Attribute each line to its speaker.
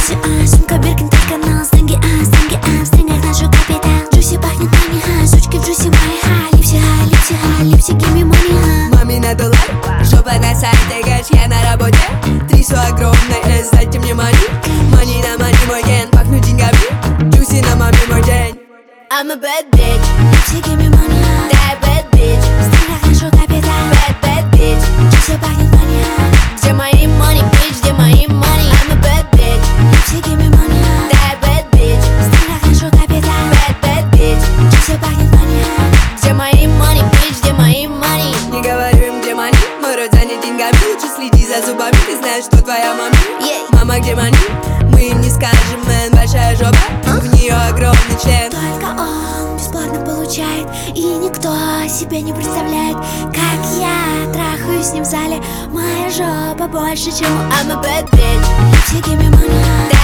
Speaker 1: Джуси, сумка Биркин, только на стенге, в стрингах наш капитан. Джуси пахнет мани, сучки в Джуси мои, липси, give me money.
Speaker 2: Мамина доллар, жопа на сайте, гач, я на работе. Трясу огромный S, дайте мне мани. Мани на мани мой ген, пахну деньгами. Джуси на маме мой день. I'm a bad bitch,
Speaker 1: Липси, give me money.
Speaker 2: that bad bitch,
Speaker 1: В стрингах наш капитан.
Speaker 2: bad bitch.
Speaker 1: Джуси пахнет мани.
Speaker 2: Где мои money, bitch, где мои money? I'm a bad bitch,
Speaker 1: Липси, give me money.
Speaker 2: that bad bitch,
Speaker 1: В стрингах наш капитан.
Speaker 2: bad bitch.
Speaker 1: Джуси пахнет мани.
Speaker 2: Где мои money, bitch, где мои money? Не говорю им, где money, мой рот занят деньгами. Лучше следи за зубами, ты знаешь, что твоя мама. Мама, где money? Мы им не скажем, мэн, большая жопа, в нее огромный член.
Speaker 1: Только он бесплатно получает, и никто себе не представляет, как я трахаюсь с ним в зале. Моя жопа больше, чем у
Speaker 2: I'm a bad bitch,
Speaker 1: Липси, give me money.